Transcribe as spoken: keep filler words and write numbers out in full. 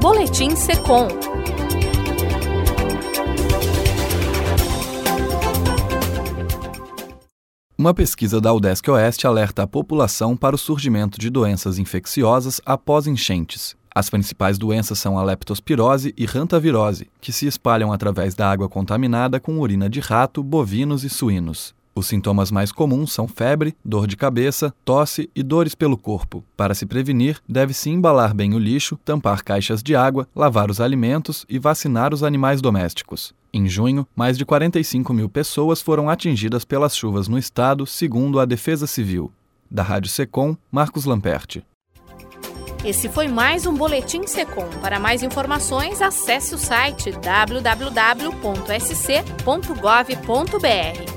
Boletim Secom. Uma pesquisa da UDESC Oeste alerta a população para o surgimento de doenças infecciosas após enchentes. As principais doenças são a leptospirose e hantavirose, que se espalham através da água contaminada com urina de rato, bovinos e suínos. Os sintomas mais comuns são febre, dor de cabeça, tosse e dores pelo corpo. Para se prevenir, deve-se embalar bem o lixo, tampar caixas de água, lavar os alimentos e vacinar os animais domésticos. Em junho, mais de quarenta e cinco mil pessoas foram atingidas pelas chuvas no estado, segundo a Defesa Civil. Da Rádio Secom, Marcos Lamperti. Esse foi mais um Boletim Secom. Para mais informações, acesse o site w w w ponto s c ponto gov ponto b r.